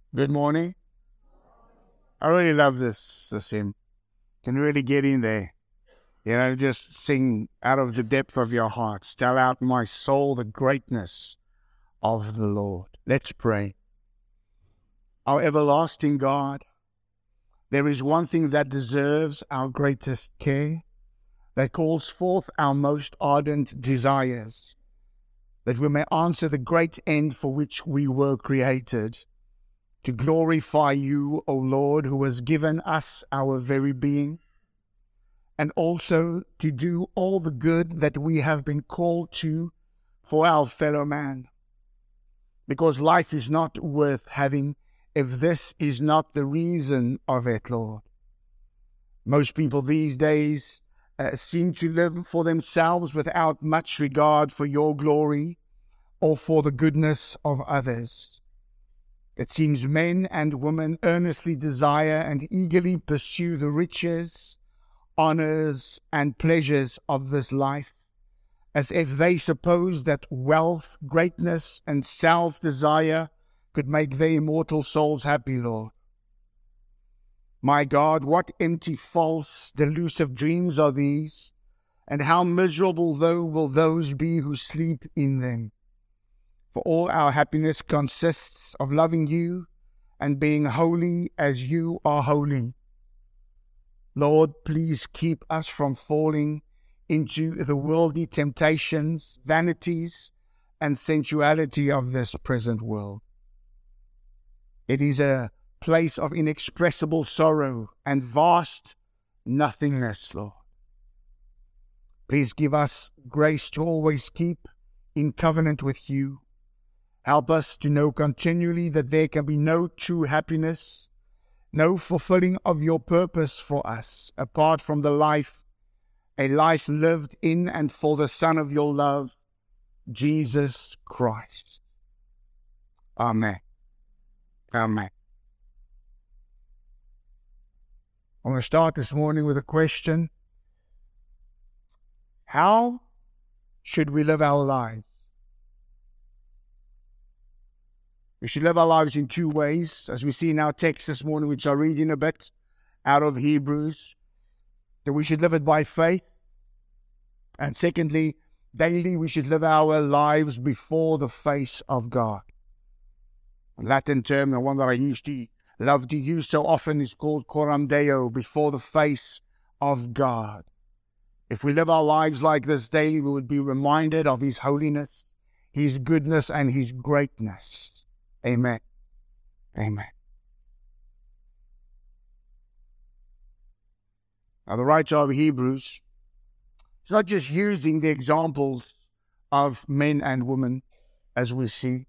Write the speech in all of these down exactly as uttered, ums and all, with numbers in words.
Good morning. I really love this, this hymn. Can really get in there. You know, just sing out of the depth of your heart. Tell out, my soul, the greatness of the Lord. Let's pray. Our everlasting God, there is one thing that deserves our greatest care, that calls forth our most ardent desires, that we may answer the great end for which we were created, to glorify you, O Lord, who has given us our very being, and also to do all the good that we have been called to for our fellow man. Because life is not worth having if this is not the reason of it, Lord. Most people these days uh, seem to live for themselves without much regard for your glory or for the goodness of others. It seems men and women earnestly desire and eagerly pursue the riches, honors, and pleasures of this life, as if they suppose that wealth, greatness, and self-desire could make their immortal souls happy, Lord. My God, what empty, false, delusive dreams are these, and how miserable, though, will those be who sleep in them. For all our happiness consists of loving you and being holy as you are holy. Lord, please keep us from falling into the worldly temptations, vanities, and sensuality of this present world. It is a place of inexpressible sorrow and vast nothingness, Lord. Please give us grace to always keep in covenant with you. Help us to know continually that there can be no true happiness, no fulfilling of your purpose for us, apart from the life, a life lived in and for the Son of your love, Jesus Christ. Amen. Amen. I'm going to start this morning with a question. How should we live our lives? We should live our lives in two ways, as we see in our text this morning, which I'll read in a bit out of Hebrews, that we should live it by faith. And secondly, daily we should live our lives before the face of God. A Latin term, the one that I used to love to use so often, is called coram Deo, before the face of God. If we live our lives like this daily, we would be reminded of His holiness, His goodness, and His greatness. Amen. Amen. Now, the writer of Hebrews is not just using the examples of men and women, as we see,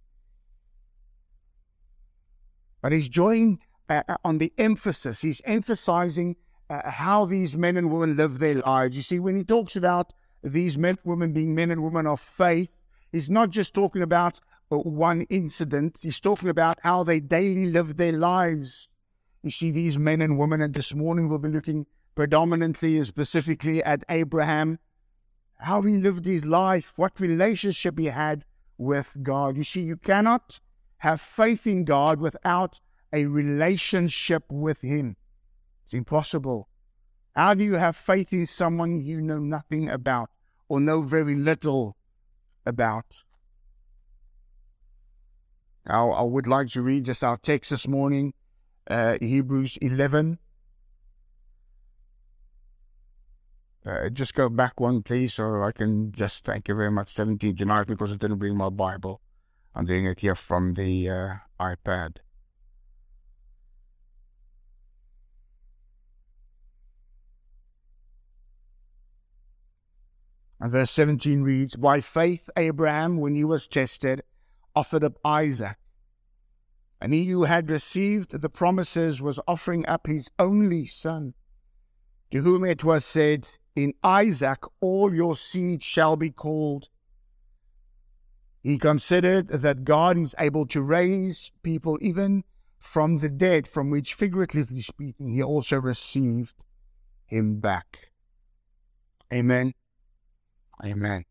but he's drawing uh, on the emphasis. He's emphasizing uh, how these men and women live their lives. You see, when he talks about these men and women being men and women of faith, he's not just talking about one incident. He's talking about how they daily live their lives. You see, these men and women, and this morning we'll be looking predominantly and specifically at Abraham, how he lived his life, what relationship he had with God. You see, you cannot have faith in God without a relationship with Him. It's impossible. How do you have faith in someone you know nothing about or know very little about? Now, I would like to read just our text this morning, uh, Hebrews eleven. Uh, just go back one, please, so I can just, thank you very much, seventeen tonight, because I didn't bring my Bible. I'm doing it here from the uh, iPad. And verse seventeen reads, By faith Abraham, when he was tested, offered up Isaac. And he who had received the promises was offering up his only son, to whom it was said, In Isaac all your seed shall be called. He considered that God is able to raise people even from the dead, from which, figuratively speaking, he also received him back. Amen. Amen.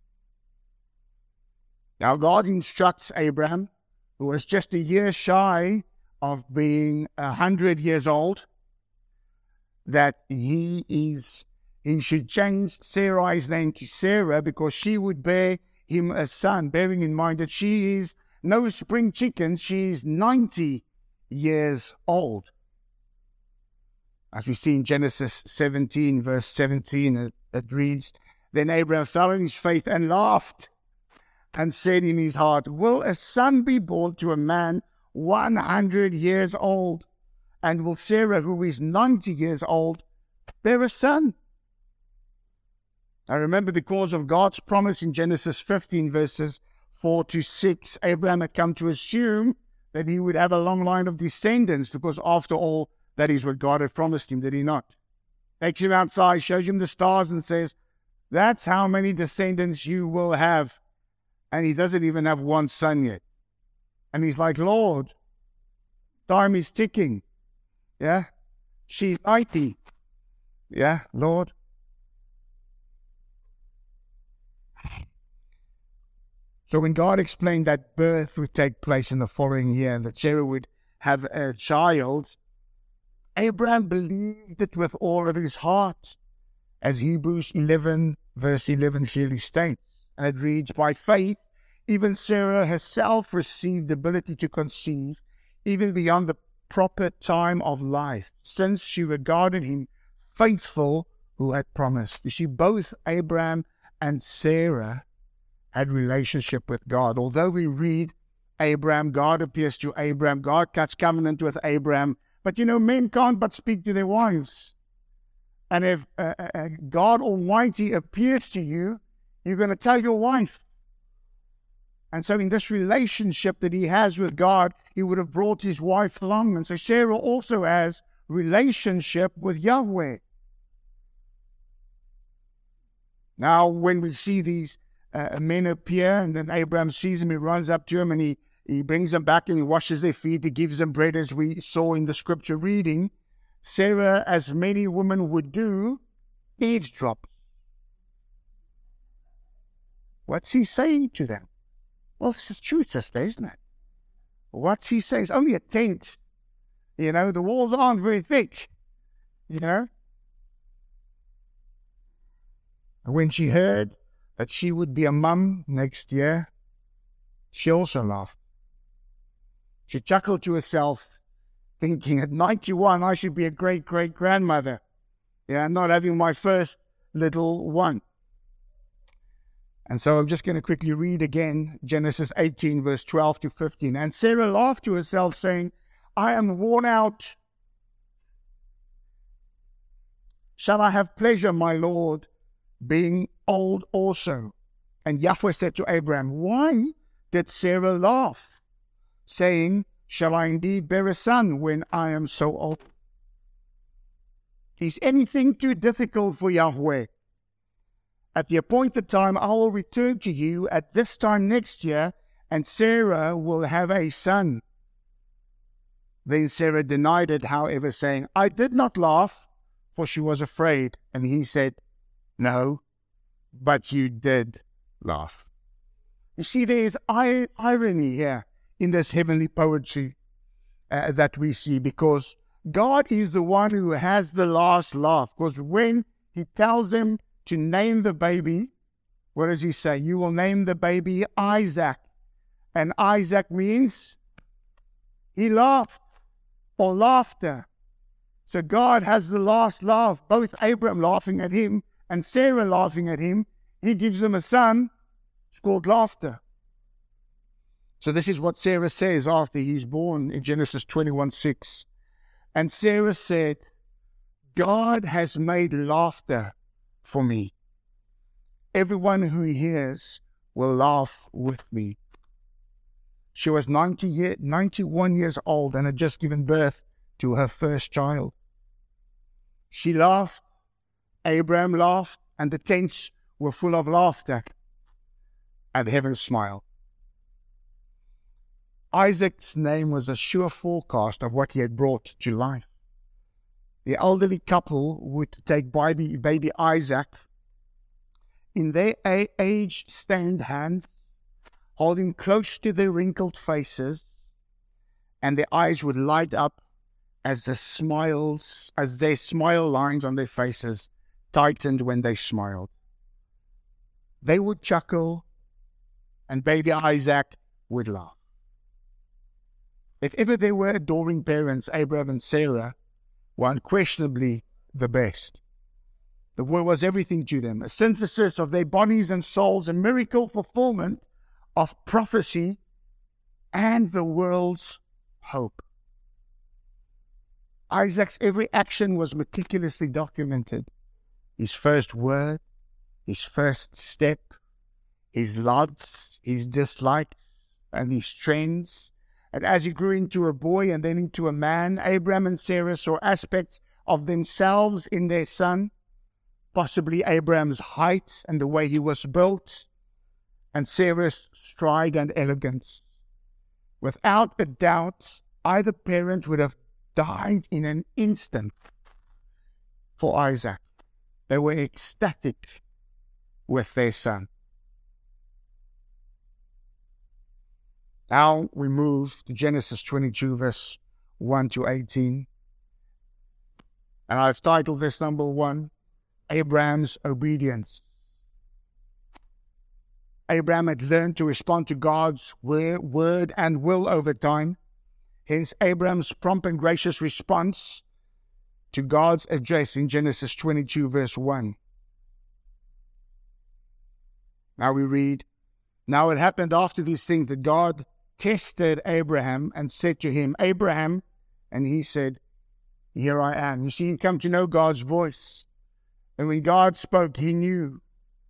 Now God instructs Abraham, who was just a year shy of being a hundred years old, that he is he should change Sarai's name to Sarah because she would bear him a son, bearing in mind that she is no spring chicken, she is ninety years old. As we see in Genesis seventeen, verse seventeen, it, it reads, Then Abraham fell on his face and laughed, and said in his heart, Will a son be born to a man one hundred years old? And will Sarah, who is ninety years old, bear a son? I remember, because of God's promise in Genesis fifteen, verses four to six, Abraham had come to assume that he would have a long line of descendants, because after all, that is what God had promised him, did he not? Takes him outside, shows him the stars, and says, That's how many descendants you will have. And he doesn't even have one son yet. And he's like, Lord, time is ticking. Yeah? She's ninety. Yeah, Lord. So when God explained that birth would take place in the following year and that Sarah would have a child, Abraham believed it with all of his heart, as Hebrews eleven, verse eleven clearly states. And it reads, By faith, even Sarah herself received the ability to conceive, even beyond the proper time of life, since she regarded him faithful who had promised. You see, both Abraham and Sarah had relationship with God. Although we read Abraham, God appears to Abraham, God cuts covenant with Abraham, but you know, men can't but speak to their wives. And if uh, uh, God Almighty appears to you, you're going to tell your wife. And so in this relationship that he has with God, he would have brought his wife along. And so Sarah also has relationship with Yahweh. Now, when we see these uh, men appear, and then Abraham sees them, he runs up to them, and he, he brings them back, and he washes their feet, he gives them bread, as we saw in the scripture reading. Sarah, as many women would do, eavesdrops. What's he saying to them? Well, this is true, sister, isn't it? What's he saying? It's only a tent. You know, the walls aren't very thick. You know? And when she heard that she would be a mum next year, she also laughed. She chuckled to herself, thinking, at ninety-one, I should be a great-great-grandmother. Yeah, not having my first little one. And so I'm just going to quickly read again Genesis eighteen, verse twelve to fifteen. And Sarah laughed to herself, saying, I am worn out. Shall I have pleasure, my Lord, being old also? And Yahweh said to Abraham, Why did Sarah laugh, saying, Shall I indeed bear a son when I am so old? Is anything too difficult for Yahweh? At the appointed time, I will return to you at this time next year, and Sarah will have a son. Then Sarah denied it, however, saying, I did not laugh, for she was afraid. And he said, No, but you did laugh. You see, there is irony here in this heavenly poetry uh, that we see, because God is the one who has the last laugh. Because when he tells him to name the baby, what does he say? You will name the baby Isaac. And Isaac means he laughed, or laughter. So God has the last laugh, both Abraham laughing at him and Sarah laughing at him. He gives them a son. It's called laughter. So this is what Sarah says after he's born in Genesis twenty-one six. And Sarah said, God has made laughter for me. Everyone who hears will laugh with me. She was ninety year, ninety-one years old and had just given birth to her first child. She laughed, Abraham laughed, and the tents were full of laughter, and heaven smiled. Isaac's name was a sure forecast of what he had brought to life. The elderly couple would take baby, baby Isaac in their age-stained hands, hold him close to their wrinkled faces, and their eyes would light up as the smiles, as their smile lines on their faces tightened when they smiled. They would chuckle, and baby Isaac would laugh. If ever there were adoring parents, Abraham and Sarah were unquestionably the best. The word was everything to them, a synthesis of their bodies and souls, a miracle fulfillment of prophecy and the world's hope. Isaac's every action was meticulously documented. His first word, his first step, his loves, his dislikes, and his trends. And as he grew into a boy and then into a man, Abraham and Sarah saw aspects of themselves in their son, possibly Abraham's height and the way he was built, and Sarah's stride and elegance. Without a doubt, either parent would have died in an instant for Isaac. They were ecstatic with their son. Now we move to Genesis twenty-two, verse one to eighteen. And I've titled this number one, Abraham's Obedience. Abraham had learned to respond to God's word and will over time. Hence, Abraham's prompt and gracious response to God's address in Genesis twenty-two, verse one. Now we read, Now it happened after these things that God tested Abraham and said to him, Abraham, and he said, Here I am. You see, he come to know God's voice. And when God spoke, he knew.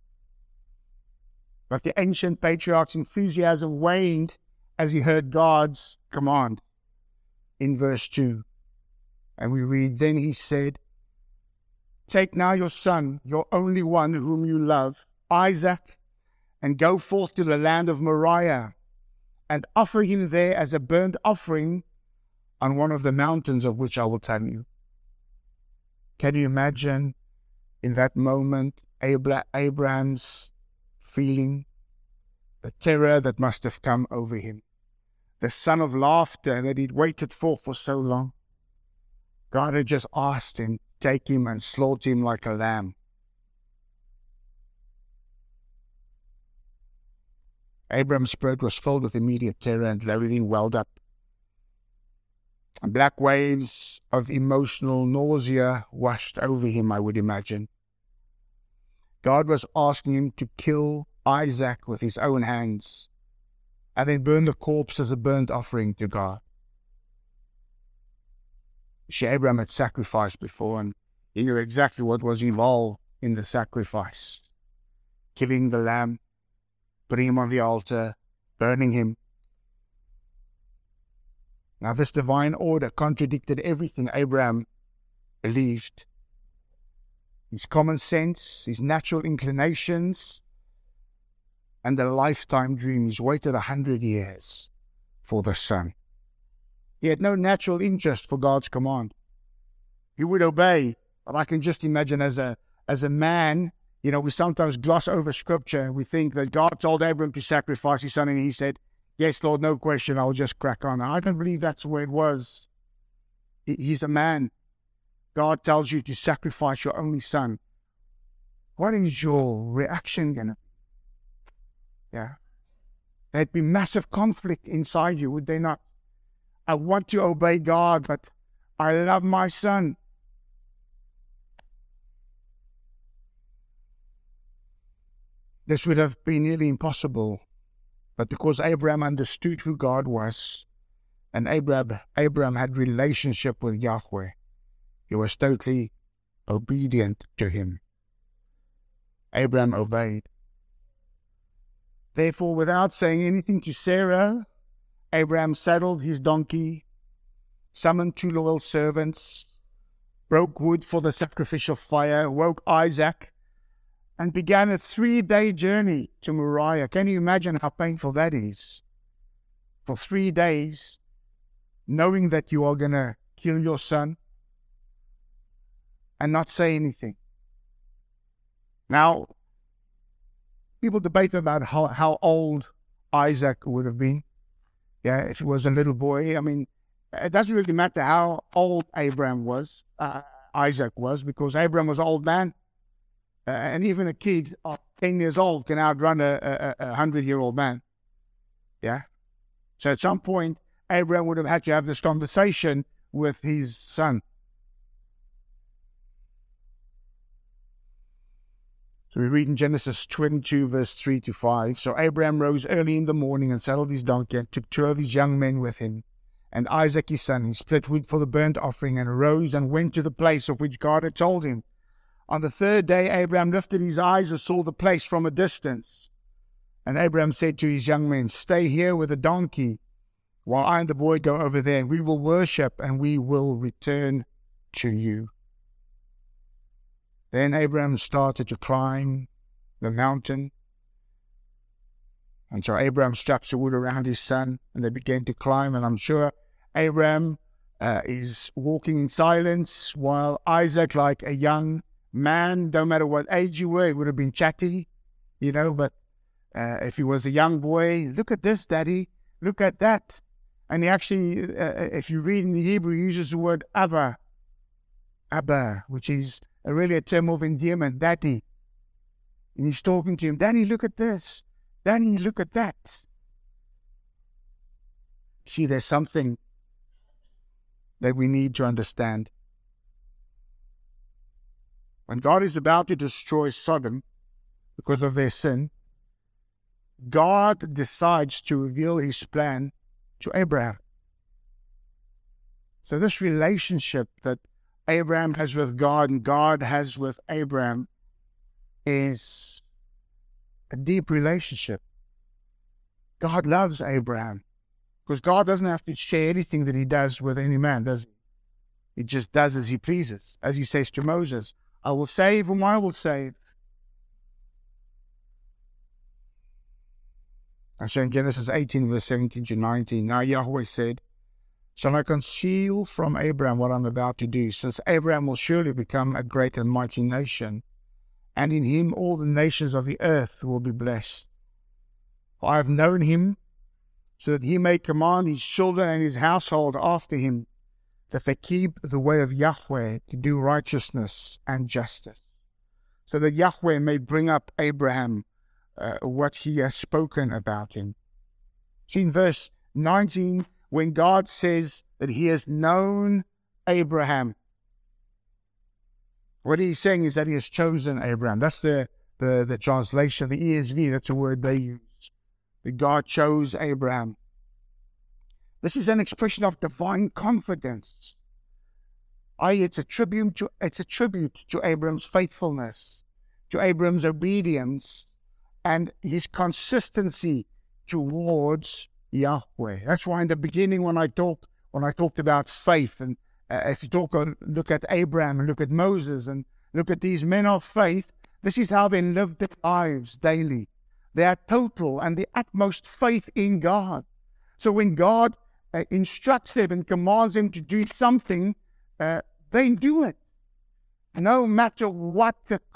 But the ancient patriarch's enthusiasm waned as he heard God's command. In verse two, and we read, Then he said, Take now your son, your only one whom you love, Isaac, and go forth to the land of Moriah, and offer him there as a burnt offering on one of the mountains of which I will tell you. Can you imagine in that moment Abra- Abraham's feeling, the terror that must have come over him, the son of laughter that he'd waited for for so long? God had just asked him, take him and slaughter him like a lamb. Abraham's spirit was filled with immediate terror, and everything welled up. And black waves of emotional nausea washed over him, I would imagine. God was asking him to kill Isaac with his own hands, and then burn the corpse as a burnt offering to God. See, Abraham had sacrificed before, and he knew exactly what was involved in the sacrifice. Killing the lamb, putting him on the altar, burning him. Now this divine order contradicted everything Abraham believed. His common sense, his natural inclinations, and the lifetime dream. He's waited a hundred years for the son. He had no natural interest for God's command. He would obey, but I can just imagine as a as a man, you know, we sometimes gloss over scripture. We think that God told Abraham to sacrifice his son, and he said, yes, Lord, no question, I'll just crack on. I don't believe that's the way it was. He's a man. God tells you to sacrifice your only son. What is your reaction going to be? Yeah. There'd be massive conflict inside you, would they not? I want to obey God, but I love my son. This would have been nearly impossible, but because Abraham understood who God was, and Abraham, Abraham had relationship with Yahweh, he was totally obedient to him. Abraham obeyed. Therefore, without saying anything to Sarah, Abraham saddled his donkey, summoned two loyal servants, broke wood for the sacrificial fire, woke Isaac, and began a three-day journey to Moriah. Can you imagine how painful that is? For three days, knowing that you are going to kill your son and not say anything. Now, people debate about how, how old Isaac would have been. Yeah, if he was a little boy. I mean, It doesn't really matter how old Abraham was, uh, Isaac was, because Abraham was an old man. Uh, and even a kid of ten years old can outrun a, a, a hundred-year-old man. Yeah? So at some point, Abraham would have had to have this conversation with his son. So we read in Genesis twenty-two, verse three to five. So Abraham rose early in the morning and saddled his donkey and took two of his young men with him, and Isaac his son. He split wood for the burnt offering and arose and went to the place of which God had told him. On the third day, Abraham lifted his eyes and saw the place from a distance. And Abraham said to his young men, "Stay here with the donkey, while I and the boy go over there, and we will worship, and we will return to you." Then Abraham started to climb the mountain. And so Abraham straps the wood around his son, and they began to climb. And I'm sure Abraham uh, is walking in silence, while Isaac, like a young man, no matter what age you were, he would have been chatty, you know, but uh, if he was a young boy, "Look at this, Daddy, look at that." And he actually, uh, if you read in the Hebrew, he uses the word Abba, Abba, which is really a term of endearment, Daddy. And he's talking to him, "Daddy, look at this. Daddy, look at that." See, there's something that we need to understand. When God is about to destroy Sodom because of their sin, God decides to reveal his plan to Abraham. So this relationship that Abraham has with God and God has with Abraham is a deep relationship. God loves Abraham because God doesn't have to share anything that he does with any man, does he? He just does as he pleases. As he says to Moses, "I will save whom I will save." And so in Genesis eighteen, verse seventeen to nineteen, now Yahweh said, "Shall I conceal from Abraham what I am about to do, since Abraham will surely become a great and mighty nation, and in him all the nations of the earth will be blessed. For I have known him, so that he may command his children and his household after him, that they keep the way of Yahweh to do righteousness and justice, so that Yahweh may bring up Abraham uh, what he has spoken about him." See in verse nineteen, when God says that he has known Abraham, what he's saying is that he has chosen Abraham. That's the, the, the translation, the E S V, that's the word they use. That God chose Abraham. This is an expression of divine confidence. I, it's a tribute to, it's a tribute to Abraham's faithfulness, to Abraham's obedience, and his consistency towards Yahweh. That's why in the beginning, when I talked when I talked about faith, and uh, as you talk, uh, look at Abraham and look at Moses and look at these men of faith, this is how they lived their lives daily. They had total and the utmost faith in God. So when God uh, instructs them and commands them to do something, uh, they do it, no matter what the cost.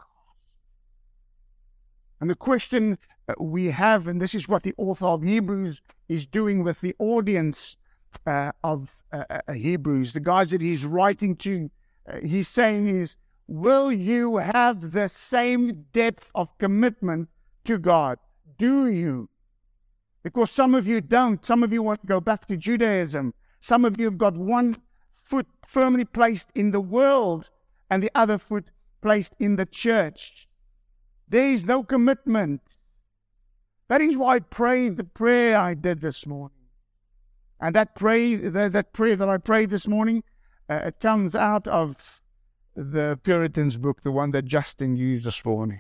And the question we have, and this is what the author of Hebrews is doing with the audience uh, of uh, uh, Hebrews, the guys that he's writing to, uh, he's saying is, will you have the same depth of commitment to God? Do you? Because some of you don't. Some of you want to go back to Judaism. Some of you have got one foot firmly placed in the world and the other foot placed in the church. There is no commitment. That is why I prayed the prayer I did this morning. And that, pray, that, that prayer that I prayed this morning, uh, it comes out of the Puritans book, the one that Justin used this morning.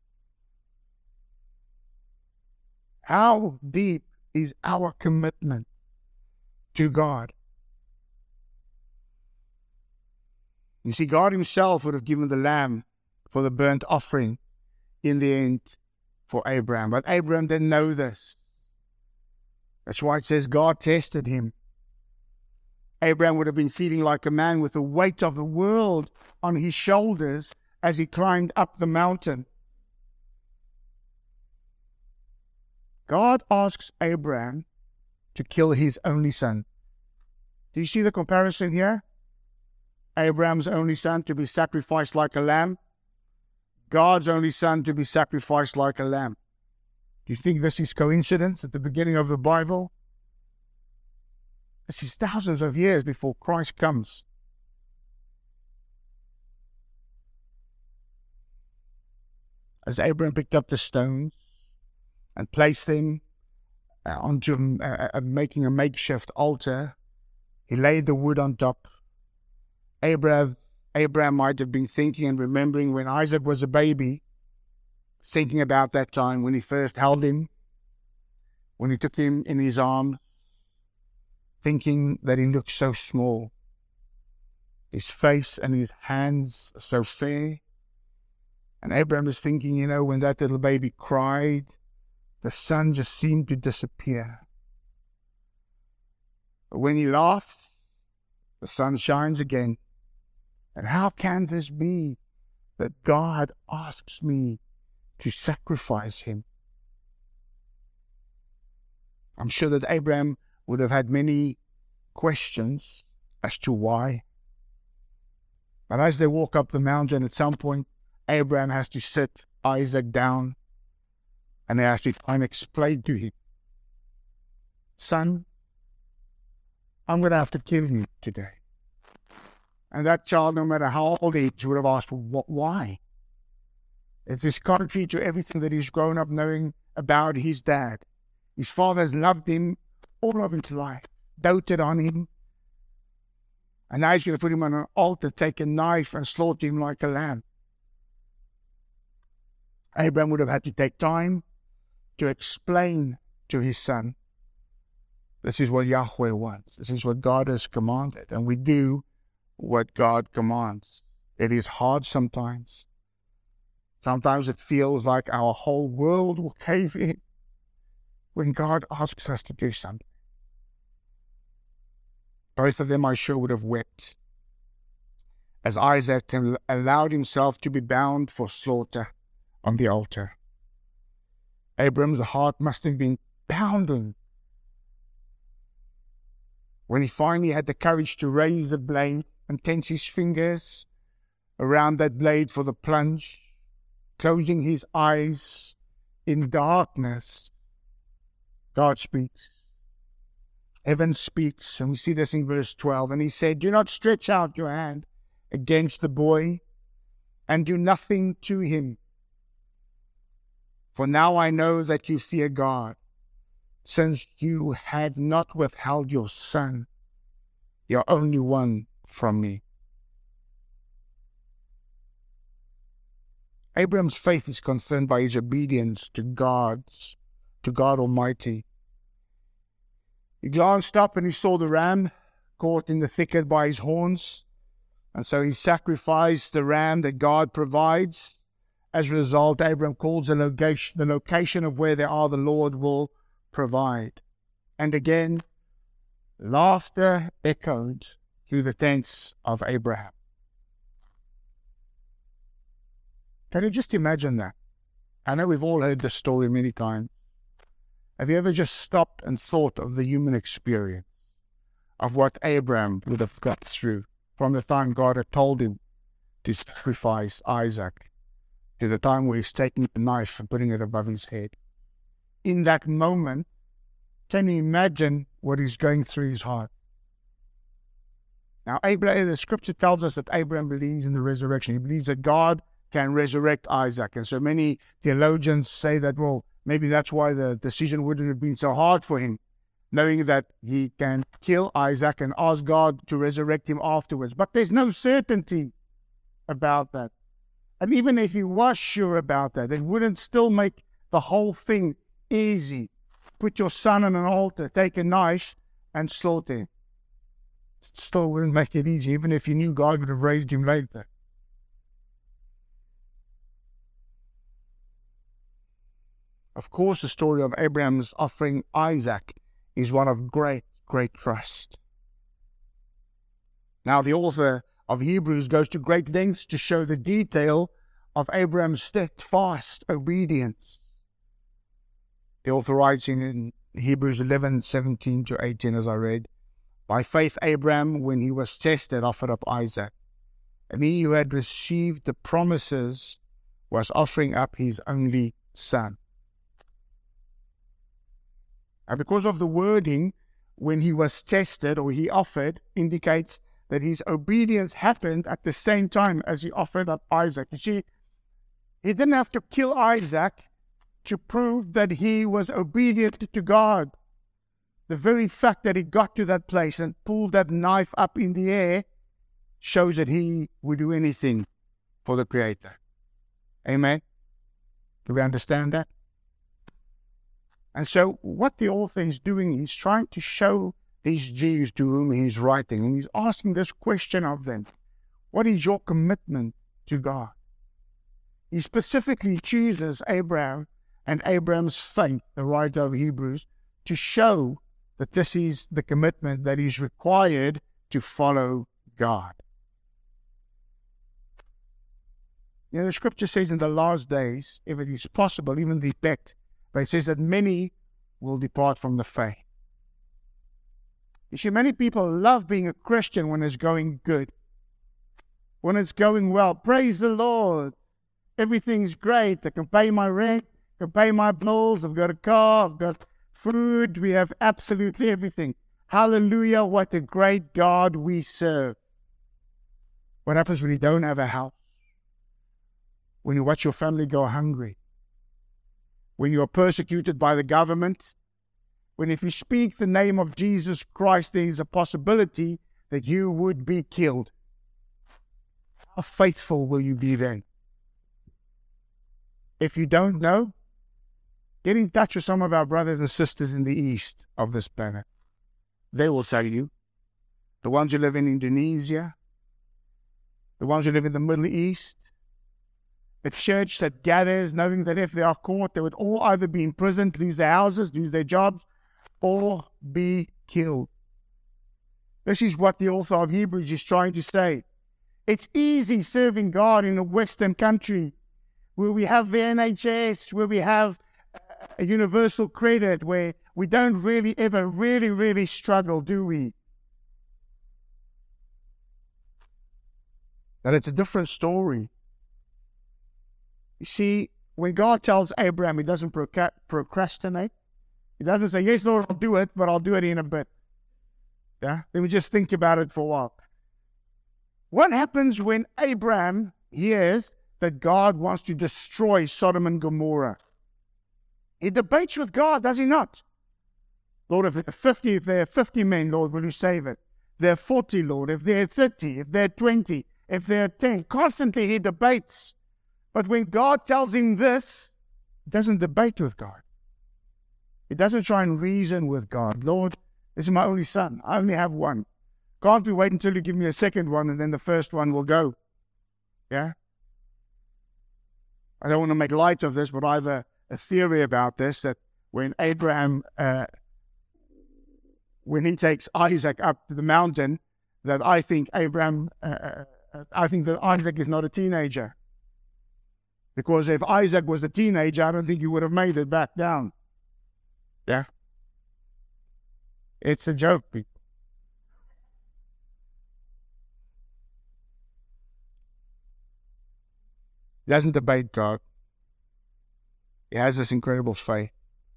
How deep is our commitment to God? You see, God himself would have given the lamb for the burnt offering in the end for Abraham. But Abraham didn't know this. That's why it says God tested him. Abraham would have been feeling like a man with the weight of the world on his shoulders as he climbed up the mountain. God asks Abraham to kill his only son. Do you see the comparison here? Abraham's only son to be sacrificed like a lamb. God's only son to be sacrificed like a lamb. Do you think this is coincidence at the beginning of the Bible? This is thousands of years before Christ comes. As Abraham picked up the stones and placed them uh, onto uh, uh, making a makeshift altar, he laid the wood on top. Abraham, Abraham might have been thinking and remembering when Isaac was a baby, thinking about that time when he first held him, when he took him in his arms, thinking that he looked so small. His face and his hands so fair. And Abraham is thinking, you know, when that little baby cried, the sun just seemed to disappear. But when he laughed, the sun shines again. And how can this be that God asks me to sacrifice him? I'm sure that Abraham would have had many questions as to why. But as they walk up the mountain, at some point, Abraham has to sit Isaac down and he has to try and explain to him, son, I'm going to have to kill you today. And that child, no matter how old he is, would have asked, well, why? It is contrary to everything that he's grown up knowing about his dad. His father has loved him all of his life, doted on him. And now he's going to put him on an altar, take a knife and slaughter him like a lamb. Abraham would have had to take time to explain to his son, this is what Yahweh wants. This is what God has commanded. And we do what God commands. It is hard sometimes. Sometimes it feels like our whole world will cave in when God asks us to do something. Both of them, I'm sure, would have wept as Isaac allowed himself to be bound for slaughter on the altar. Abraham's heart must have been pounding when he finally had the courage to raise the blade and tense his fingers around that blade for the plunge, closing his eyes in darkness. God speaks. Heaven speaks, and we see this in verse twelve. And he said, do not stretch out your hand against the boy, and do nothing to him. For now I know that you fear God, since you have not withheld your son, your only one, from me. Abraham's faith is confirmed by his obedience to God's, to God Almighty. He glanced up and he saw the ram caught in the thicket by his horns, and so he sacrificed the ram that God provides. As a result, Abraham calls the location, the location of where they are, the Lord will provide. And again, laughter echoed through the tents of Abraham. Can you just imagine that? I know we've all heard this story many times. Have you ever just stopped and thought of the human experience of what Abraham would have got through from the time God had told him to sacrifice Isaac to the time where he's taking the knife and putting it above his head? In that moment, can you imagine what he's going through his heart? Now, Abraham, the scripture tells us that Abraham believes in the resurrection. He believes that God can resurrect Isaac. And so many theologians say that, well, maybe that's why the decision wouldn't have been so hard for him, knowing that he can kill Isaac and ask God to resurrect him afterwards. But there's no certainty about that. And even if he was sure about that, it wouldn't still make the whole thing easy. Put your son on an altar, take a knife, and slaughter him. It still wouldn't make it easy, even if you knew God would have raised him later. Of course, the story of Abraham's offering Isaac is one of great, great trust. Now, the author of Hebrews goes to great lengths to show the detail of Abraham's steadfast obedience. The author writes in Hebrews eleven, seventeen to eighteen, as I read, By faith, Abraham, when he was tested, offered up Isaac. And he who had received the promises was offering up his only son. And because of the wording, when he was tested or he offered, indicates that his obedience happened at the same time as he offered up Isaac. You see, he didn't have to kill Isaac to prove that he was obedient to God. The very fact that he got to that place and pulled that knife up in the air shows that he would do anything for the Creator. Amen? Do we understand that? And so what the author is doing, he's trying to show these Jews to whom he's writing, and he's asking this question of them: what is your commitment to God? He specifically chooses Abraham and Abraham's faith, the writer of Hebrews, to show that this is the commitment that is required to follow God. You know, the scripture says in the last days, if it is possible, even the elect, but it says that many will depart from the faith. You see, many people love being a Christian when it's going good, when it's going well. Praise the Lord. Everything's great. I can pay my rent, I can pay my bills, I've got a car, I've got food, we have absolutely everything. Hallelujah, what a great God we serve. What happens when you don't have a house? When you watch your family go hungry? When you are persecuted by the government? When if you speak the name of Jesus Christ, there is a possibility that you would be killed. How faithful will you be then? If you don't know, get in touch with some of our brothers and sisters in the east of this planet. They will tell you. The ones who live in Indonesia, the ones who live in the Middle East, a church that gathers knowing that if they are caught, they would all either be imprisoned, lose their houses, lose their jobs, or be killed. This is what the author of Hebrews is trying to say. It's easy serving God in a Western country where we have the N H S, where we have a universal credit, where we don't really ever really, really struggle, do we? But it's a different story. You see, when God tells Abraham, he doesn't proca- procrastinate. He doesn't say, yes, Lord, I'll do it, but I'll do it in a bit. Yeah? Let me just think about it for a while. What happens when Abraham hears that God wants to destroy Sodom and Gomorrah? He debates with God, does he not? Lord, if there are fifty, if there are fifty men, Lord, will you save it? If there are forty, Lord, if there are thirty, if there are twenty, if there are ten. Constantly he debates. But when God tells him this, he doesn't debate with God. He doesn't try and reason with God. Lord, this is my only son. I only have one. Can't we wait until you give me a second one and then the first one will go? Yeah? I don't want to make light of this, but I have a, a theory about this, that when Abraham, uh, when he takes Isaac up to the mountain, that I think Abraham, uh, uh, I think that Isaac is not a teenager. Because if Isaac was a teenager, I don't think he would have made it back down. Yeah? It's a joke, people. He doesn't debate God. He has this incredible faith.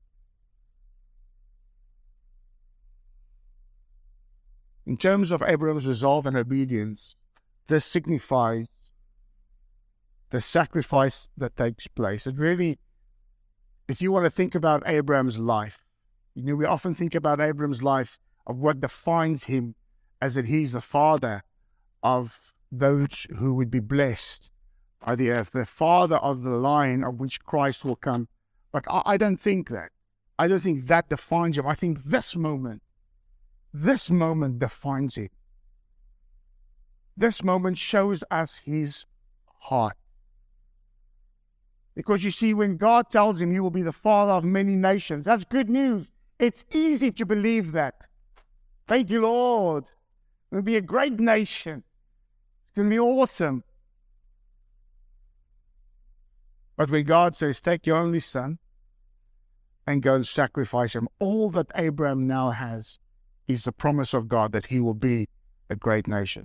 In terms of Abraham's resolve and obedience, this signifies the sacrifice that takes place. It really, if you want to think about Abraham's life, you know, we often think about Abraham's life of what defines him as that he's the father of those who would be blessed by the earth, the father of the line of which Christ will come. But I, I don't think that. I don't think that defines him. I think this moment, this moment defines him. This moment shows us his heart. Because you see, when God tells him he will be the father of many nations, that's good news. It's easy to believe that. Thank you, Lord. It will be a great nation. It's going to be awesome. But when God says, take your only son and go and sacrifice him, all that Abraham now has is the promise of God that he will be a great nation.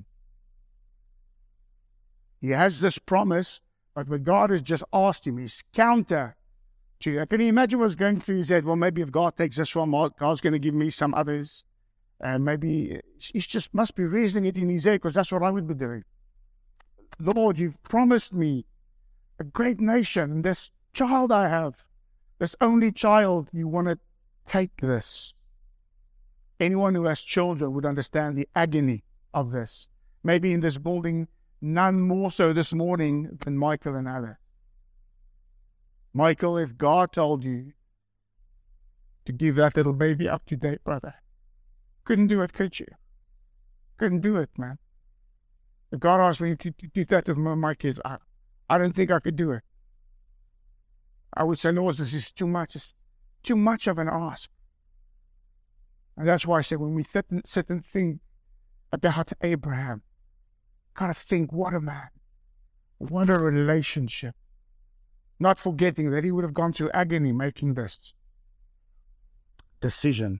He has this promise, but what God has just asked him is counter to. Can you imagine what's going through his head? Well, maybe if God takes this one, God's going to give me some others. And maybe he just must be reasoning it in his head, because that's what I would be doing. Lord, you've promised me a great nation. This child I have, this only child, you want to take this. Anyone who has children would understand the agony of this. Maybe in this building, none more so this morning than Michael and Anna. Michael, if God told you to give that little baby up to date, brother, couldn't do it, could you? Couldn't do it, man. If God asked me to, to do that with my, my kids, I, I don't think I could do it. I would say, Lord, this is too much. It's too much of an ask. And that's why I say when we sit and, sit and think about Abraham, gotta think, what a man. What a relationship. Not forgetting that he would have gone through agony making this decision.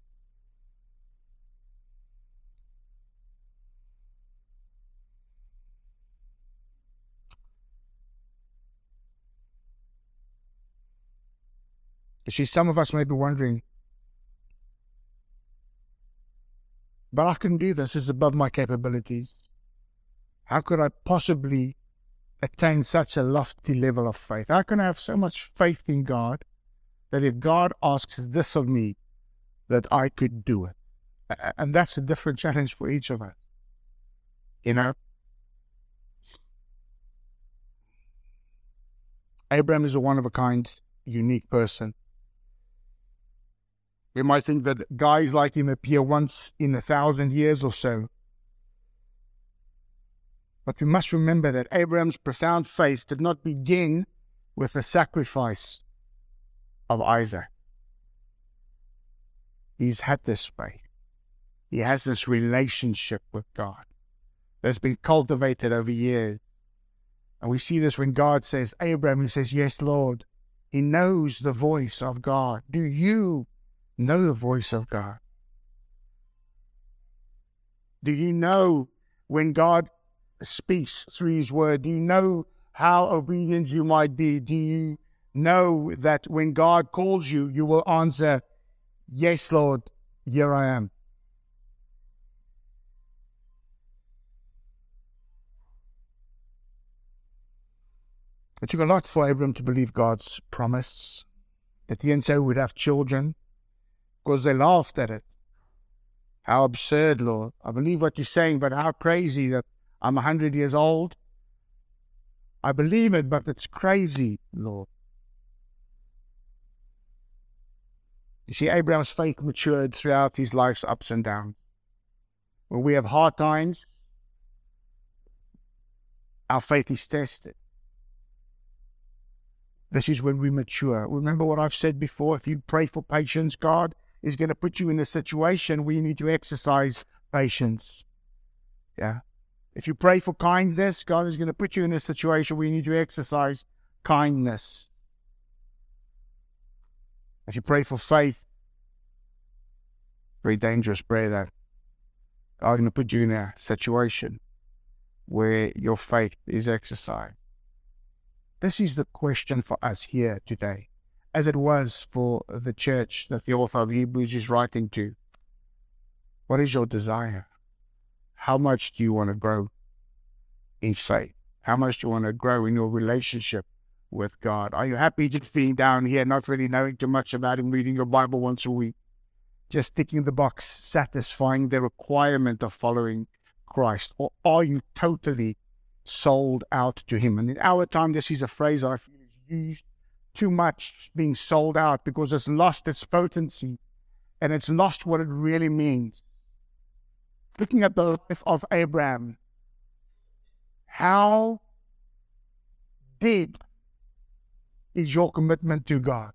You see, some of us may be wondering, but I can do this. This is above my capabilities. How could I possibly attain such a lofty level of faith? How can I have so much faith in God that if God asks this of me, that I could do it? And that's a different challenge for each of us. You know? Abraham is a one-of-a-kind, unique person. We might think that guys like him appear once in a thousand years or so. But we must remember that Abraham's profound faith did not begin with the sacrifice of Isaac. He's had this faith. He has this relationship with God that's been cultivated over years. And we see this when God says, Abraham, he says, yes, Lord. He knows the voice of God. Do you know the voice of God? Do you know when God speaks through his word? Do you know how obedient you might be? Do you know that when God calls you, you will answer, yes, Lord, here I am? It took a lot for Abraham to believe God's promise that he and Sarah would have children, because they laughed at it. How absurd, Lord. I believe what you're saying, but how crazy that I'm a hundred years old. I believe it, but it's crazy, Lord. You see, Abraham's faith matured throughout his life's ups and downs. When we have hard times, our faith is tested. This is when we mature. Remember what I've said before, if you pray for patience, God is going to put you in a situation where you need to exercise patience. Yeah. If you pray for kindness, God is going to put you in a situation where you need to exercise kindness. If you pray for faith, very dangerous prayer that God is going to put you in a situation where your faith is exercised. This is the question for us here today, as it was for the church that the author of Hebrews is writing to. What is your desire? How much do you want to grow in faith? How much do you want to grow in your relationship with God? Are you happy just being down here, not really knowing too much about Him, reading your Bible once a week, just ticking the box, satisfying the requirement of following Christ? Or are you totally sold out to Him? And in our time, this is a phrase I feel is used too much, being sold out, because it's lost its potency and it's lost what it really means. Looking at the life of Abraham, how deep is your commitment to God?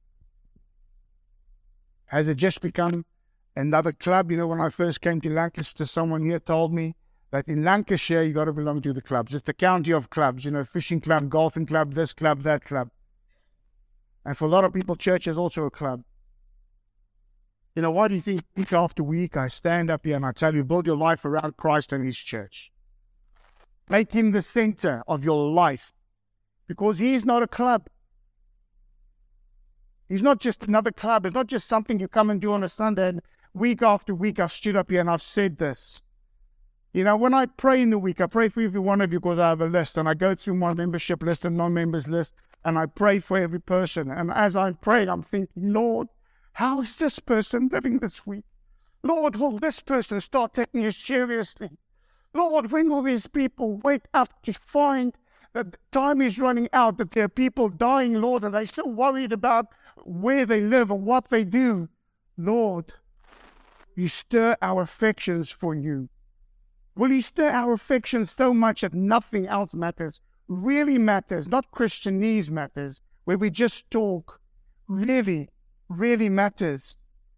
Has it just become another club? You know, when I first came to Lancaster, someone here told me that in Lancashire, you got to belong to the clubs. It's the county of clubs, you know, fishing club, golfing club, this club, that club. And for a lot of people, church is also a club. You know, why do you think week after week I stand up here and I tell you, build your life around Christ and His church? Make Him the center of your life. Because He is not a club. He's not just another club. It's not just something you come and do on a Sunday. And week after week I've stood up here and I've said this. You know, when I pray in the week, I pray for every one of you because I have a list. And I go through my membership list and non-members list. And I pray for every person. And as I'm praying, I'm thinking, Lord, how is this person living this week? Lord, will this person start taking you seriously? Lord, when will these people wake up to find that time is running out, that there are people dying, Lord, and they're still worried about where they live and what they do? Lord, you stir our affections for you. Will you stir our affections so much that nothing else matters, really matters, not Christianese matters, where we just talk, really, really matters.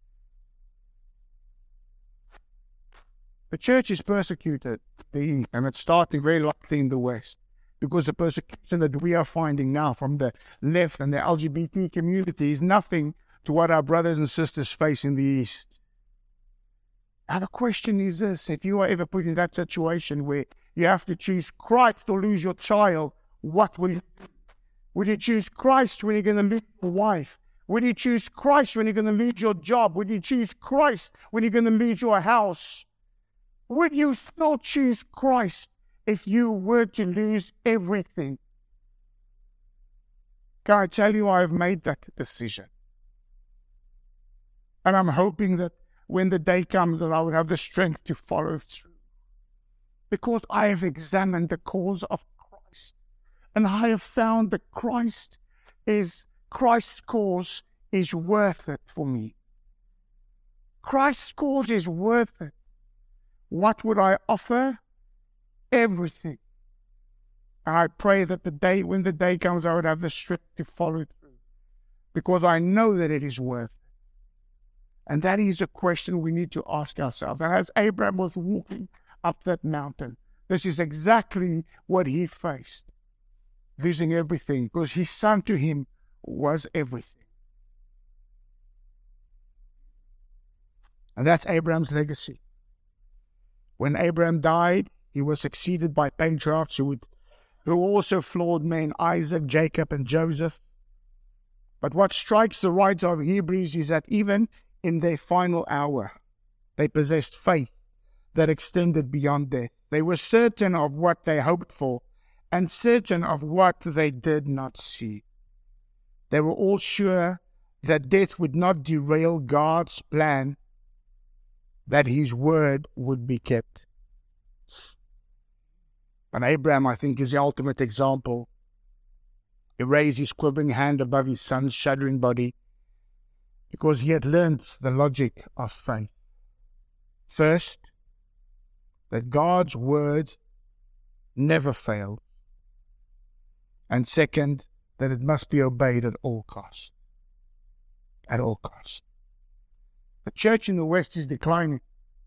The church is persecuted, and it's starting very likely in the West, because the persecution that we are finding now from the left and the L G B T community is nothing to what our brothers and sisters face in the East. Now the question is this: if you are ever put in that situation where you have to choose Christ or lose your child, what will you do? Will you choose Christ when you're going to lose your wife? Will you choose Christ when you're going to lose your job? Will you choose Christ when you're going to lose your house? Would you still choose Christ if you were to lose everything? Can I tell you, I have made that decision. And I'm hoping that when the day comes that I would have the strength to follow through. Because I have examined the cause of Christ. And I have found that Christ is, Christ's cause is worth it for me. Christ's cause is worth it. What would I offer? Everything. And I pray that the day, when the day comes, I would have the strength to follow through. Because I know that it is worth it. And that is a question we need to ask ourselves. And as Abraham was walking up that mountain, this is exactly what he faced. Losing everything, because his son to him was everything. And that's Abraham's legacy. When Abraham died, he was succeeded by patriarchs who, would, who also flawed men, Isaac, Jacob, and Joseph. But what strikes the writer of Hebrews is that even in their final hour, they possessed faith that extended beyond death. They were certain of what they hoped for and certain of what they did not see. They were all sure that death would not derail God's plan, that His word would be kept. And Abraham, I think, is the ultimate example. He raised his quivering hand above his son's shuddering body because he had learned the logic of faith. First, that God's word never failed. And second, that it must be obeyed at all costs. At all costs. The church in the West is declining.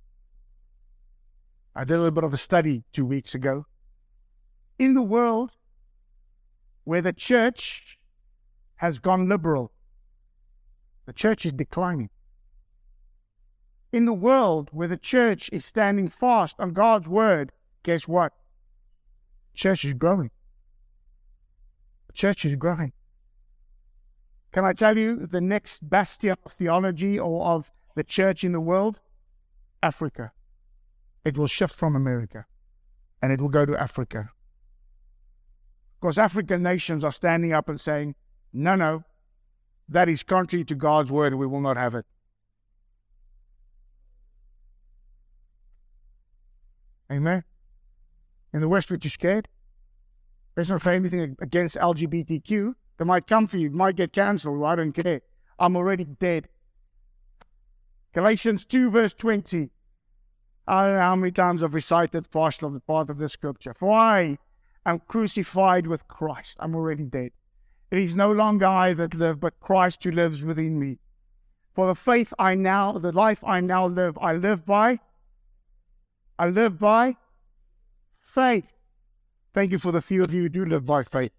I did a little bit of a study two weeks ago. In the world where the church has gone liberal, the church is declining. In the world where the church is standing fast on God's word, guess what? The church is growing. The church is growing. Can I tell you the next bastion of theology or of the church in the world? Africa. It will shift from America and it will go to Africa. Because African nations are standing up and saying, no, no, that is contrary to God's word, we will not have it. Amen. In the West, we're too scared. Let's not say anything against L G B T Q. They might come for you, might get cancelled. Well, I don't care. I'm already dead. Galatians two verse twenty. I don't know how many times I've recited part of the part of the scripture. For I am crucified with Christ. I'm already dead. It is no longer I that live, but Christ who lives within me. For the faith I now, the life I now live, I live by, I live by faith. Thank you for the few of you who do live by faith.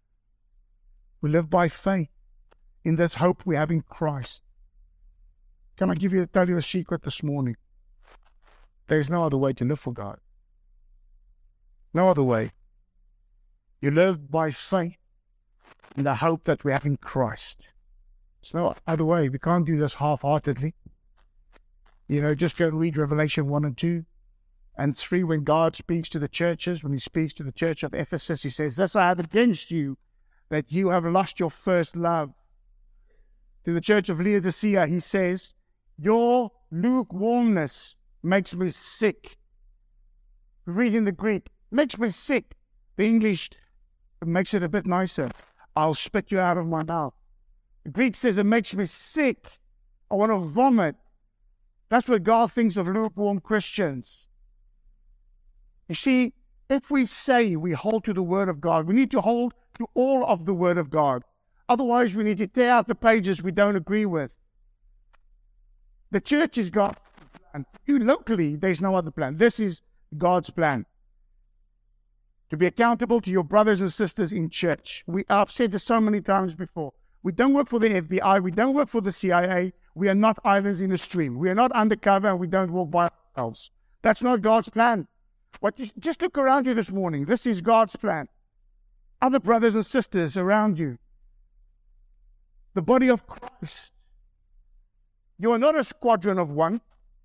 We live by faith in this hope we have in Christ. Can I give you, tell you a secret this morning? There is no other way to live for God. No other way. You live by faith in the hope that we have in Christ. There's no other way. We can't do this half-heartedly. You know, just go and read Revelation one and two and three. When God speaks to the churches, when he speaks to the church of Ephesus, he says, "This I have against you, that you have lost your first love." To the church of Laodicea, he says, "Your lukewarmness makes me sick." Read in the Greek, makes me sick. The English makes it a bit nicer. "I'll spit you out of my mouth." The Greek says it makes me sick. I want to vomit. That's what God thinks of lukewarm Christians. You see, if we say we hold to the Word of God, we need to hold to all of the Word of God. Otherwise, we need to tear out the pages we don't agree with. The church is God's plan. You locally, there's no other plan. This is God's plan. To be accountable to your brothers and sisters in church. We, I've said this so many times before. We don't work for the F B I. We don't work for the C I A. We are not islands in a stream. We are not undercover, and we don't walk by ourselves. That's not God's plan. What you, just look around you this morning. This is God's plan. Other brothers and sisters around you. The body of Christ. You are not a squadron of one.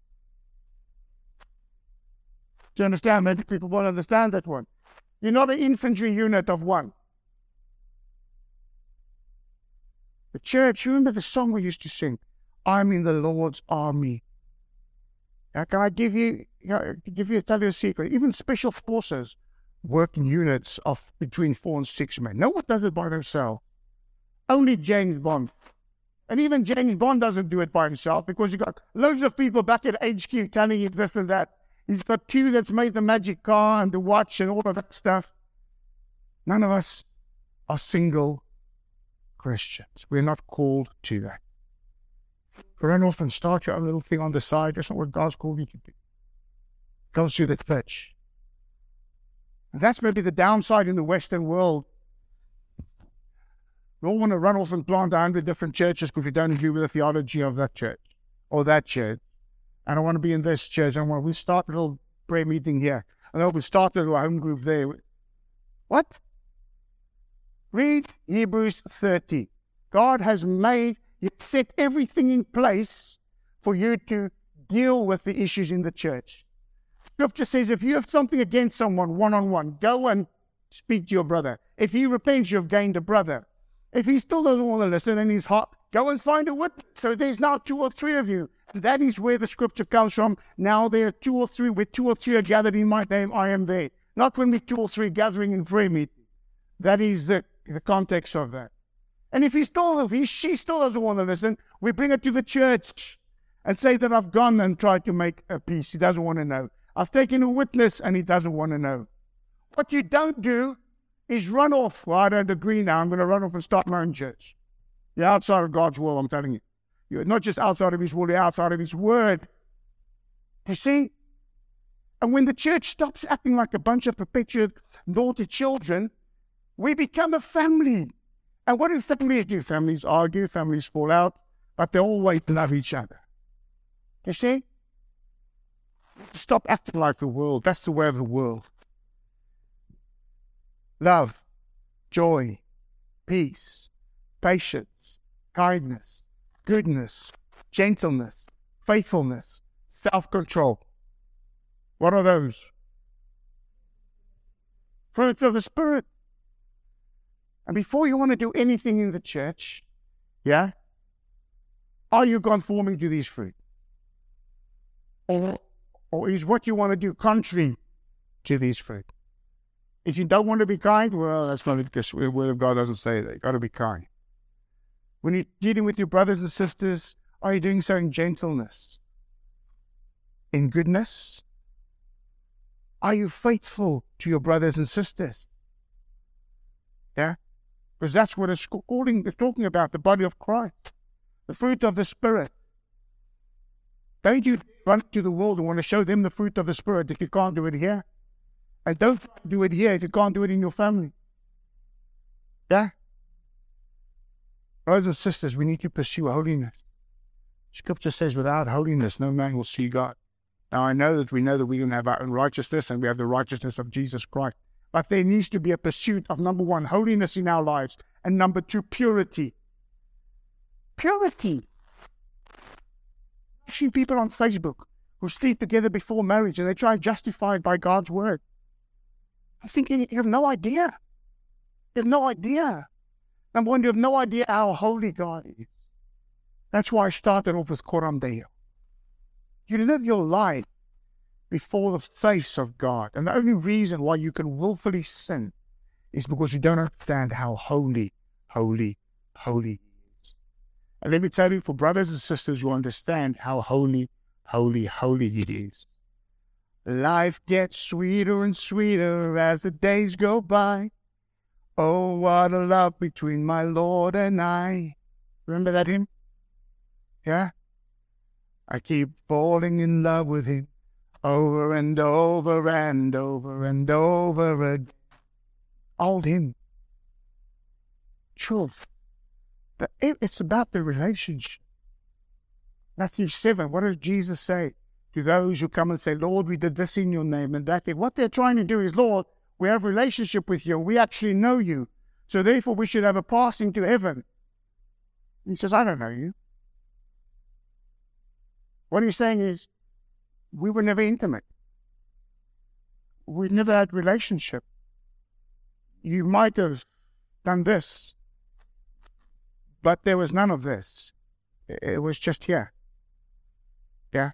Do you understand? Maybe people won't understand that one. You're not an infantry unit of one. The church, you remember the song we used to sing? "I'm in the Lord's army." Now, can I give you, you know, give you, tell you a secret? Even special forces work in units of between four and six men. No one does it by themselves. Only James Bond. And even James Bond doesn't do it by himself, because you've got loads of people back at H Q telling you this and that. He's got Q that's made the magic car and the watch and all of that stuff. None of us are single Christians. We're not called to that. Run off and start your own little thing on the side. That's not what God's called you to do. Go through the church. And that's maybe the downside in the Western world. We all want to run off and plant a hundred different churches because we don't agree with the theology of that church or that church. And I want to be in this church. I want we start a little prayer meeting here. And then we start a little home group there. What? Read Hebrews thirty. God has made, He set everything in place for you to deal with the issues in the church. Scripture says if you have something against someone one-on-one, go and speak to your brother. If he repents, you've gained a brother. If he still doesn't want to listen and he's hot, go and find a witness. So there's now two or three of you. And that is where the scripture comes from. Now there are two or three. Where two or three are gathered in my name, I am there. Not when we two or three gathering in prayer meeting. That is the, the context of that. And if he still, if he, she still doesn't want to listen, we bring it to the church and say that I've gone and tried to make a peace. He doesn't want to know. I've taken a witness and he doesn't want to know. What you don't do is run off. Well, I don't agree now. I'm going to run off and start my own church. You're outside of God's will, I'm telling you. You're not just outside of His will, you're outside of His word. You see? And when the church stops acting like a bunch of perpetual naughty children, we become a family. And what do families do? Families argue, families fall out, but they always love each other. You see? Stop acting like the world. That's the way of the world. Love, joy, peace, patience, kindness, goodness, gentleness, faithfulness, self-control. What are those? Fruits of the Spirit. And before you want to do anything in the church, yeah, are you conforming to these fruit? Or, or is what you want to do contrary to these fruit? If you don't want to be kind, well, that's not because the Word of God doesn't say that. You've got to be kind. When you're dealing with your brothers and sisters, are you doing so in gentleness? In goodness? Are you faithful to your brothers and sisters? Yeah? Because that's what it's calling, it's talking about, the body of Christ. The fruit of the Spirit. Don't you run to the world and want to show them the fruit of the Spirit if you can't do it here? And don't try to do it here if you can't do it in your family. Yeah? Brothers and sisters, we need to pursue holiness. Scripture says, without holiness, no man will see God. Now, I know that we know that we can have our own righteousness and we have the righteousness of Jesus Christ. But there needs to be a pursuit of, number one, holiness in our lives, and number two, purity. Purity. I've seen people on Facebook who sleep together before marriage and they try to justify it by God's word. I'm thinking, you have no idea. You have no idea. Number one, you have no idea how holy God is. That's why I started off with Coram Deo. You live your life before the face of God. And the only reason why you can willfully sin is because you don't understand how holy, holy, holy He is. And let me tell you, for brothers and sisters who understand how holy, holy, holy He is, life gets sweeter and sweeter as the days go by. Oh, what a love between my Lord and I. Remember that hymn? Yeah? I keep falling in love with Him over and over and over and over again. Old hymn. Truth. But it's about the relationship. Matthew seven, what does Jesus say to those who come and say, Lord, we did this in your name and that? What they're trying to do is, Lord, we have a relationship with you. We actually know you. So therefore we should have a passing to heaven. He says, I don't know you. What he's saying is, we were never intimate. We never had relationship. You might have done this, but there was none of this. It was just here. Yeah?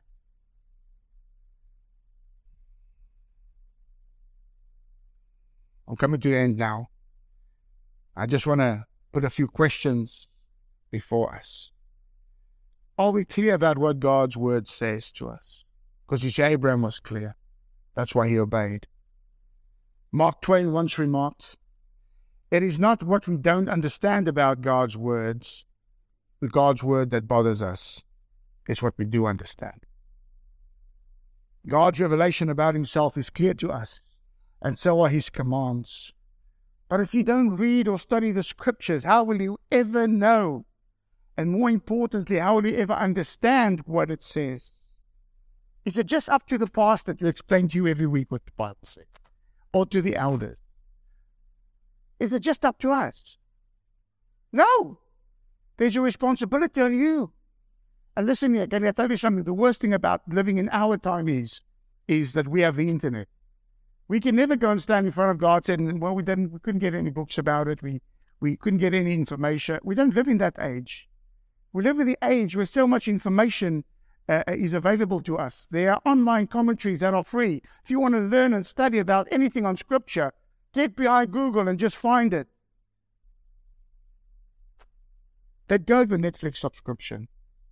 I'm coming to the end now. I just want to put a few questions before us. Are we clear about what God's word says to us? Because you see, Abraham was clear. That's why he obeyed. Mark Twain once remarked, it is not what we don't understand about God's words, God's word that bothers us. It's what we do understand. God's revelation about Himself is clear to us, and so are His commands. But if you don't read or study the Scriptures, how will you ever know? And more importantly, how will you ever understand what it says? Is it just up to the pastor to explain to you every week what the Bible says? Or to the elders? Is it just up to us? No! There's a responsibility on you. And listen here, can I tell you something? The worst thing about living in our time is, is that we have the internet. We can never go and stand in front of God and say, well, we didn't, we couldn't get any books about it. We, we couldn't get any information. We don't live in that age. We live in the age where so much information uh, is available to us. There are online commentaries that are free. If you want to learn and study about anything on Scripture, get behind Google and just find it. Let go of the Netflix subscription.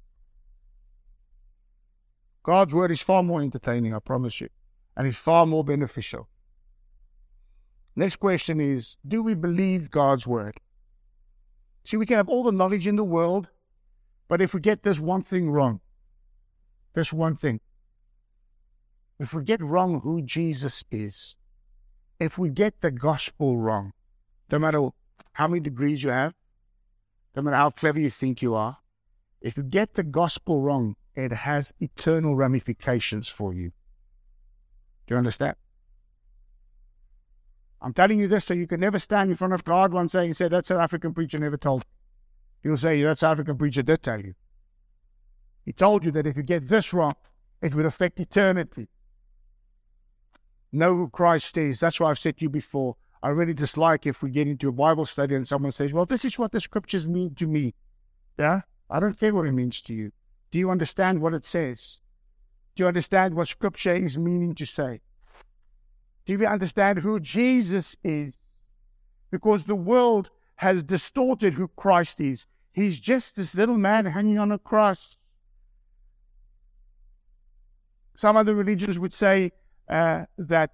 God's word is far more entertaining, I promise you, and it's far more beneficial. Next question is, do we believe God's word? See, we can have all the knowledge in the world, but if we get this one thing wrong, this one thing, if we get wrong who Jesus is, if we get the gospel wrong, no matter how many degrees you have, no matter how clever you think you are, if you get the gospel wrong, it has eternal ramifications for you. Do you understand? I'm telling you this so you can never stand in front of God one day and say, that South African preacher never told me. He'll say, that South African preacher did tell you. He told you that if you get this wrong, it would affect eternity. Know who Christ is. That's why I've said to you before, I really dislike if we get into a Bible study and someone says, well, this is what the Scriptures mean to me. Yeah? I don't care what it means to you. Do you understand what it says? Do you understand what Scripture is meaning to say? Do you understand who Jesus is? Because the world has distorted who Christ is. He's just this little man hanging on a cross. Some other religions would say uh, that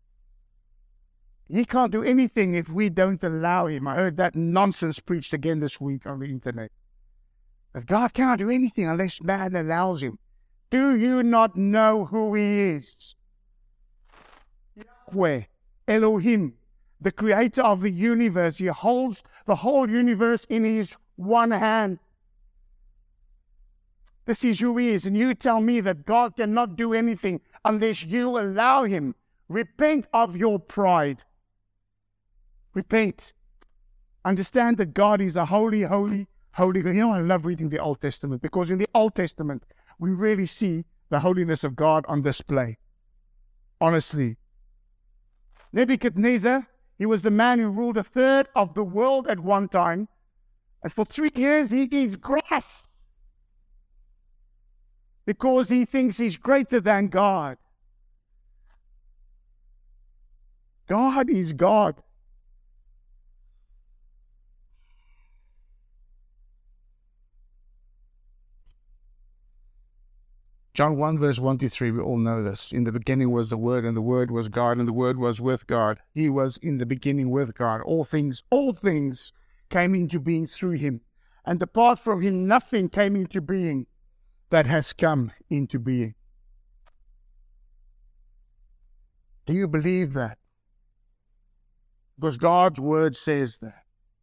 He can't do anything if we don't allow Him. I heard that nonsense preached again this week on the internet. That God cannot do anything unless man allows Him. Do you not know who He is? Yahweh, Elohim, the creator of the universe. He holds the whole universe in His one hand. This is who he is. And you tell me that God cannot do anything unless you allow him. Repent of your pride. Repent. Understand that God is a holy, holy, holy God. You know, I love reading the Old Testament, because in the Old Testament, we really see the holiness of God on display. Honestly. Nebuchadnezzar, he was the man who ruled a third of the world at one time. And for three years, he eats grass. Because he thinks he's greater than God. God is God. John one verse one to three, we all know this. In the beginning was the Word, and the Word was God, and the Word was with God. He was in the beginning with God. All things, all things came into being through him. And apart from him, nothing came into being that has come into being. Do you believe that? Because God's Word says that.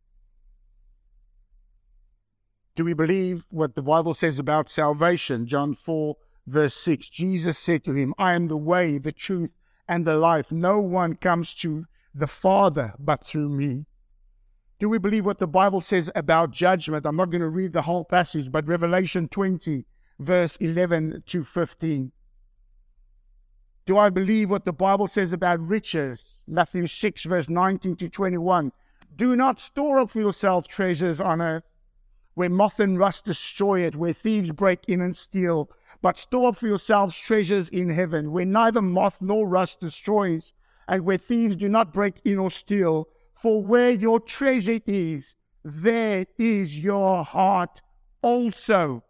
Do we believe what the Bible says about salvation? John four verse six, Jesus said to him, I am the way, the truth, and the life. No one comes to the Father but through me. Do we believe what the Bible says about judgment? I'm not going to read the whole passage, but Revelation twenty, verse eleven to fifteen. Do I believe what the Bible says about riches? Matthew six, verse nineteen to twenty-one. Do not store up for yourself treasures on earth, where moth and rust destroy it, where thieves break in and steal. But store up for yourselves treasures in heaven, where neither moth nor rust destroys, and where thieves do not break in or steal. For where your treasure is, there is your heart also.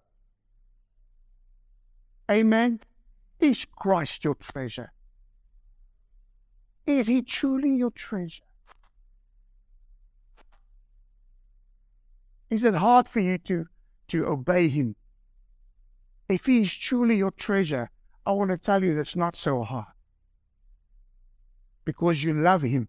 Amen. Is Christ your treasure? Is he truly your treasure? Is it hard for you to, to obey him? If he is truly your treasure, I want to tell you that's not so hard. Because you love him.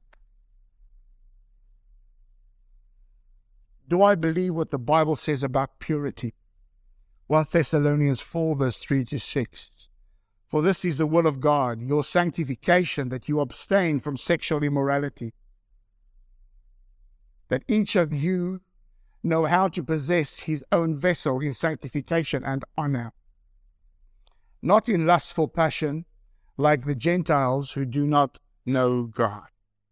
Do I believe what the Bible says about purity? First Thessalonians four, verse three to six. For this is the will of God, your sanctification, that you abstain from sexual immorality, that each of you know how to possess his own vessel in sanctification and honor, not in lustful passion, like the Gentiles who do not know God.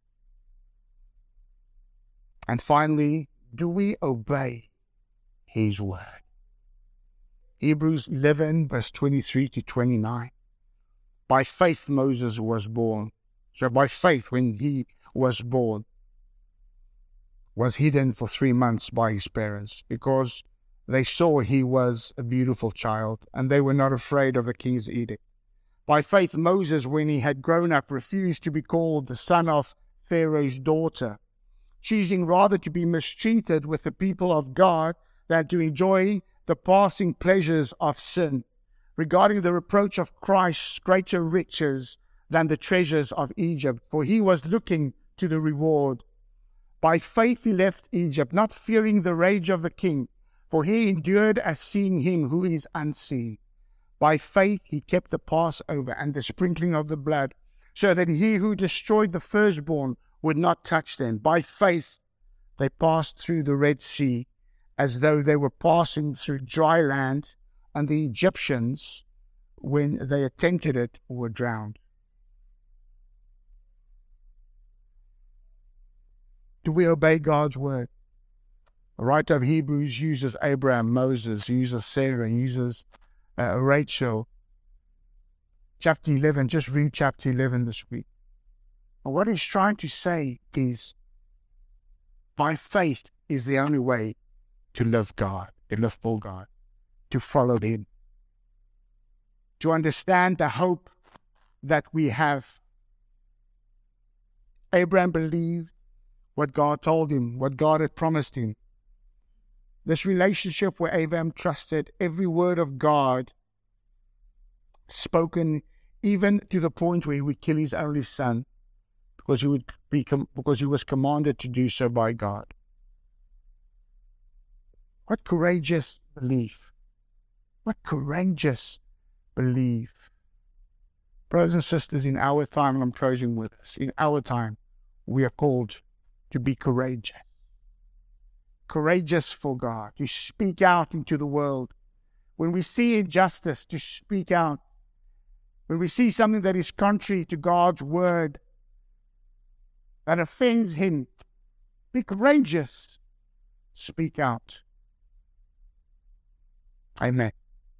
And finally, do we obey his word? Hebrews eleven, verse twenty-three to twenty-nine. By faith Moses was born. So by faith, when he was born, was hidden for three months by his parents, because they saw he was a beautiful child, and they were not afraid of the king's edict. By faith Moses, when he had grown up, refused to be called the son of Pharaoh's daughter, choosing rather to be mistreated with the people of God than to enjoy the passing pleasures of sin, regarding the reproach of Christ's greater riches than the treasures of Egypt, for he was looking to the reward. By faith he left Egypt, not fearing the rage of the king, for he endured as seeing him who is unseen. By faith he kept the Passover and the sprinkling of the blood, so that he who destroyed the firstborn would not touch them. By faith they passed through the Red Sea, as though they were passing through dry land, and the Egyptians, when they attempted it, were drowned. Do we obey God's word? The writer of Hebrews uses Abraham, Moses, he uses Sarah, he uses uh, Rachel. Chapter eleven, just read chapter eleven this week. And what he's trying to say is, by faith is the only way to love God, to love for God, to follow him, to understand the hope that we have. Abraham believed what God told him, what God had promised him. This relationship where Abraham trusted every word of God spoken, even to the point where he would kill his only son, because he would be com- because he was commanded to do so by God. What courageous belief. but courageous. Believe. Brothers and sisters, in our time, and I'm closing with this, in our time, we are called to be courageous. Courageous for God, to speak out into the world. When we see injustice, to speak out. When we see something that is contrary to God's word, that offends Him, be courageous. Speak out. Amen.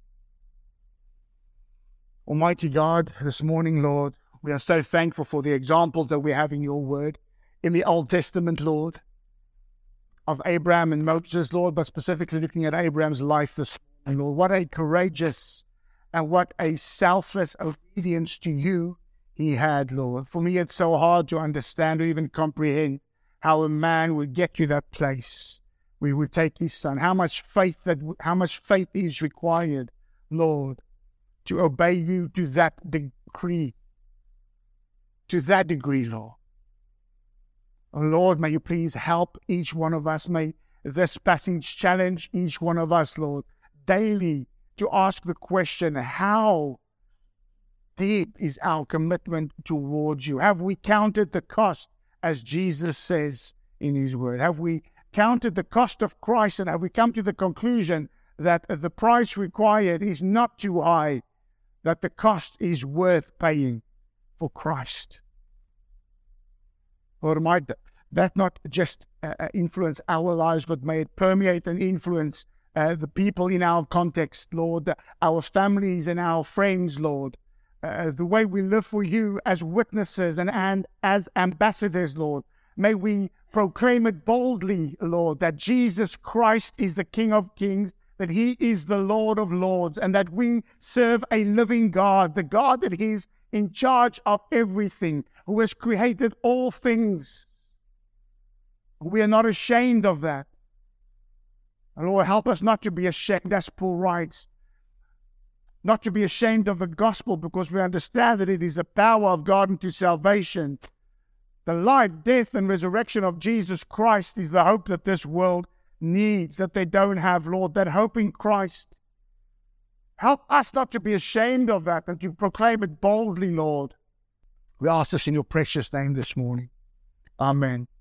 Almighty God, this morning, Lord, we are so thankful for the examples that we have in your word, in the Old Testament, Lord, of Abraham and Moses, Lord, but specifically looking at Abraham's life this morning, Lord. What a courageous and what a selfless obedience to you he had, Lord. For me, it's so hard to understand or even comprehend how a man would get to that place. We would take his son. How much faith that, how much faith is required, Lord, to obey you to that degree, to that degree, Lord. Oh, Lord, may you please help each one of us. May this passage challenge each one of us, Lord, daily to ask the question, how deep is our commitment towards you? Have we counted the cost, as Jesus says in his word? Have we counted the cost of Christ, and have we come to the conclusion that the price required is not too high, that the cost is worth paying for Christ? Lord, might that not just uh, influence our lives, but may it permeate and influence uh, the people in our context, Lord, our families and our friends, Lord, uh, the way we live for you as witnesses and, and as ambassadors, Lord. May we proclaim it boldly, Lord, that Jesus Christ is the King of Kings, that he is the Lord of Lords, and that we serve a living God, the God that is in charge of everything, who has created all things. We are not ashamed of that. And Lord, help us not to be ashamed, as Paul writes, not to be ashamed of the gospel, because we understand that it is the power of God unto salvation. The life, death, and resurrection of Jesus Christ is the hope that this world needs, that they don't have, Lord, that hope in Christ. Help us not to be ashamed of that and to proclaim it boldly, Lord. We ask this in your precious name this morning. Amen.